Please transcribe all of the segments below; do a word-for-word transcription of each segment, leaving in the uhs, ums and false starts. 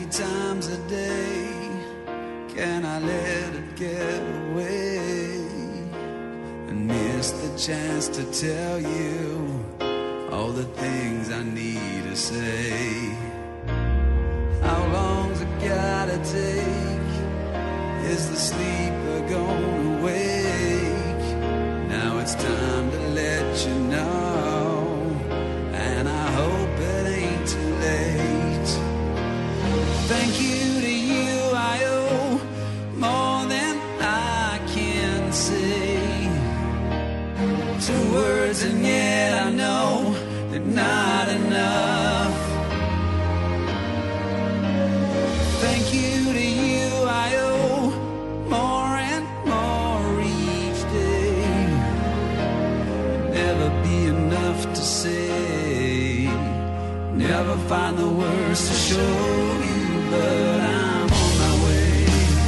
times a day can I let it get away and miss the chance to tell you all the things I need to say? How long's it gotta take? Is the sleeper gonna wake? Now it's time to let you know, and I hope it ain't too late. Thank you to you I owe more than I can say. Two words and yet I know they're not enough. Thank you to you I owe more and more each day. Never be enough to say, never find the words to show you, but I'm on my way.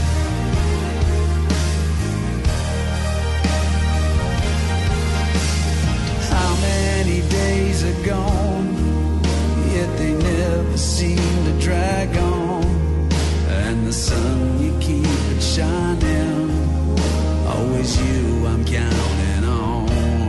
How many days are gone, yet they never seem to drag on, and the sun you keep it shining, always you I'm counting on.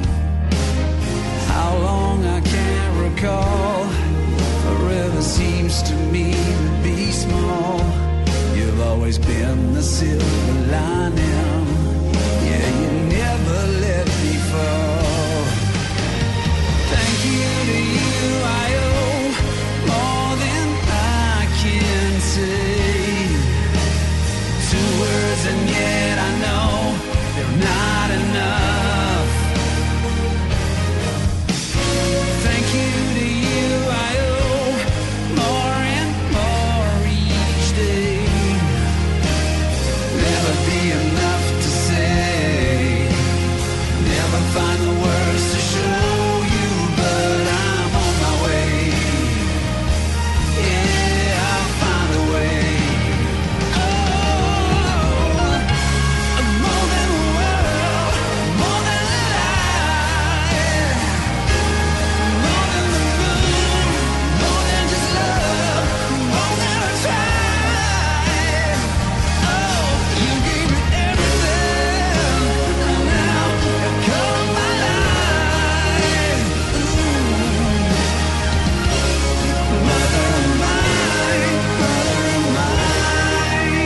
How long I can't recall, forever seems to me to be small. You've always been the silver lining, yeah, you never let me fall. Thank you to you I owe more than I can say. Two words and yet I know they're not enough. Thank you to you I owe more and more each day. Never be enough to say, never find the words to show you, but I'm on my way. Yeah, I'll find a way. Oh, more than a world, more than a life, more than the moon, more than just love, more than a try. Oh, you gave me everything, and now you come my life. Ooh, mother of mine, mother of mine.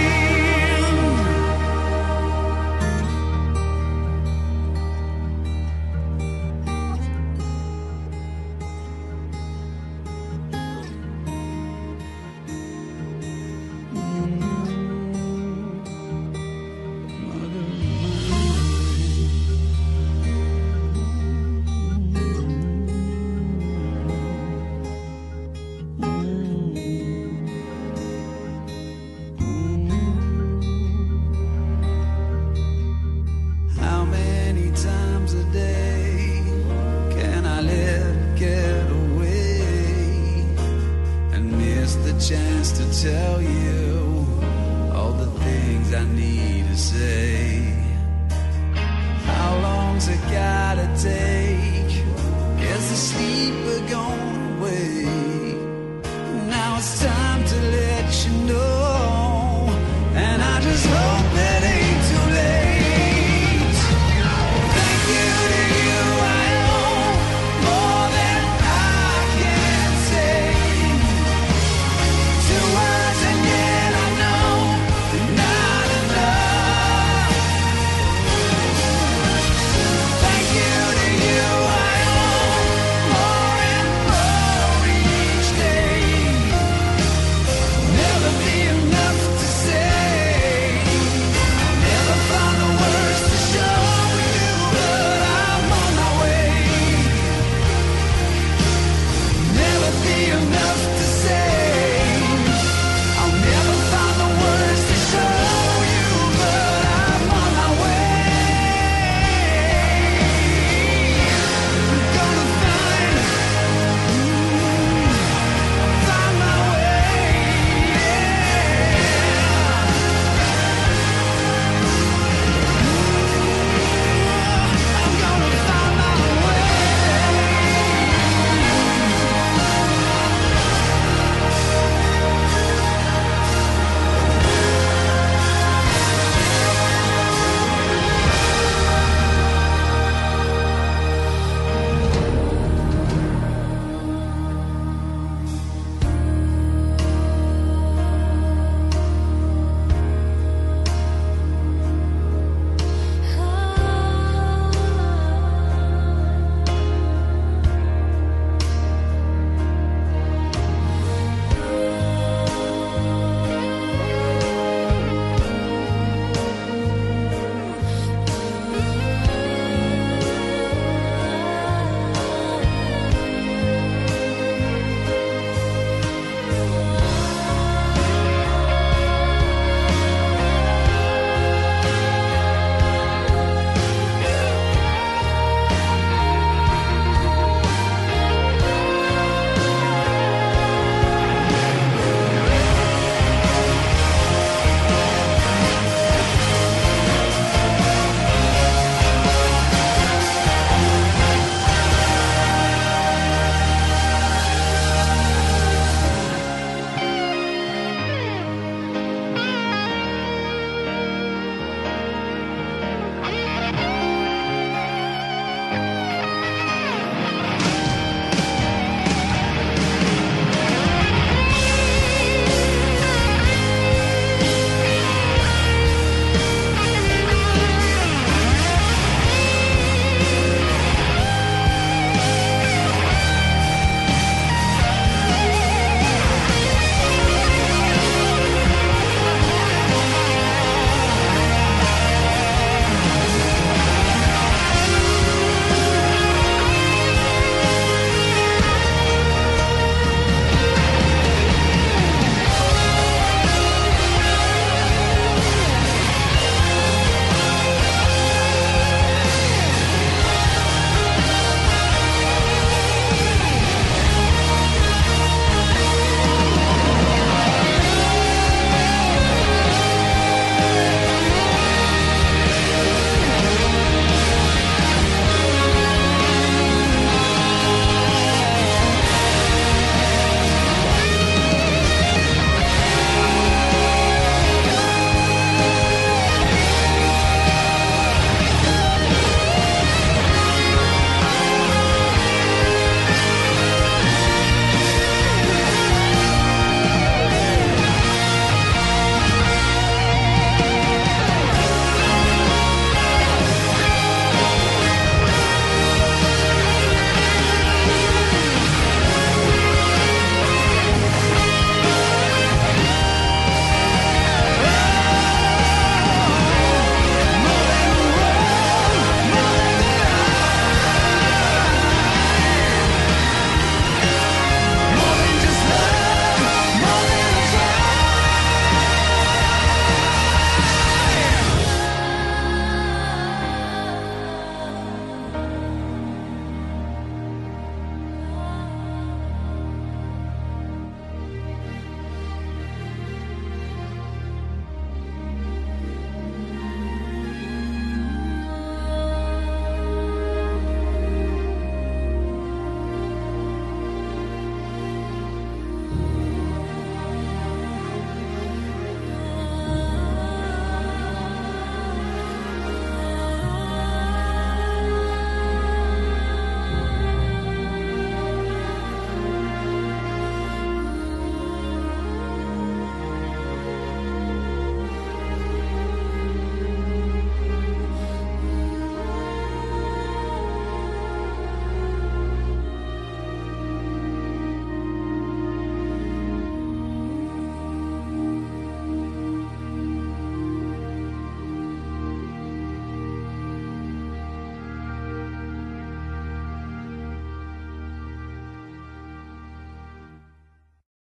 How many times a day can I let it get away and miss the chance to tell you all the things I need to say?